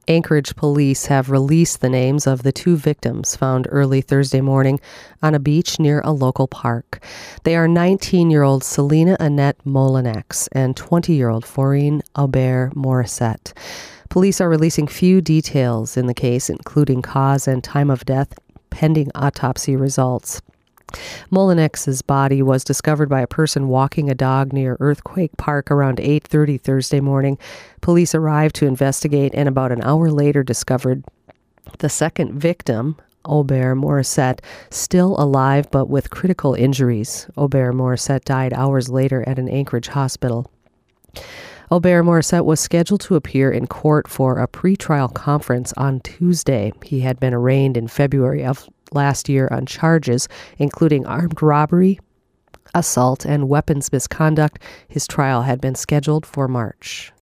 Anchorage police have released the names of the two victims found early Thursday morning on a beach near a local park. They are 19-year-old Selena Annette Molinex and 20-year-old Faureen Aubert Morissette. Police are releasing few details in the case, including cause and time of death, pending autopsy results. Molinex's body was discovered by a person walking a dog near Earthquake Park around 8:30 Thursday morning. Police arrived to investigate and about an hour later discovered the second victim, Aubert Morissette, still alive but with critical injuries. Aubert Morissette died hours later at an Anchorage hospital. Aubert Morissette was scheduled to appear in court for a pretrial conference on Tuesday. He had been arraigned in February of last year on charges including armed robbery, assault, and weapons misconduct. His trial had been scheduled for March.